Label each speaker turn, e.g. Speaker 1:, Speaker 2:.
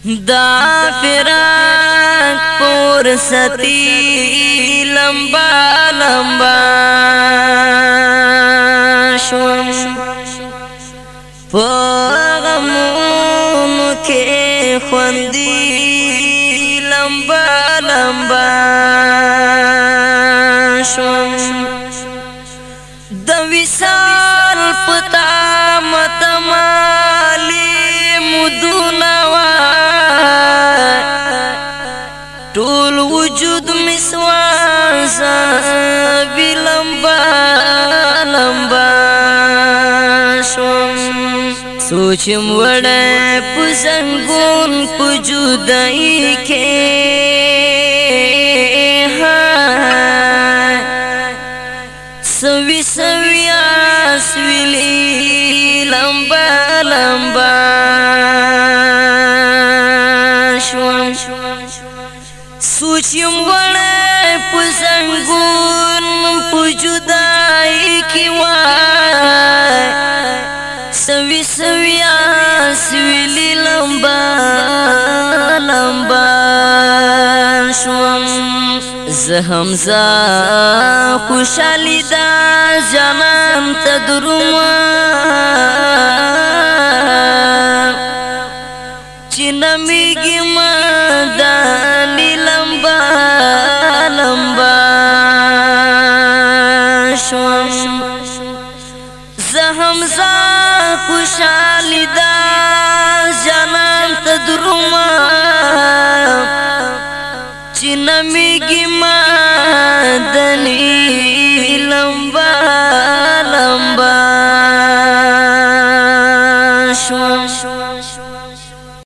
Speaker 1: دا فراق پور ستی لمبا لمبا شوم پغمونو کې خوندي لمبا لمبا شوم د وصال پتا متمالي مدونه ټول وجود مسوازا بلمبا لمبا شوم سوچم وړه پزنګون پجودای کې سوي سوي اسويلي لمبا لمبا شوم سوچم وړه پزنګون پجودای کې وای سوي سوي اسويلي لمبا لمبا شوم زهمزه خوشالي دا جنان تدرما چنميږي ما دا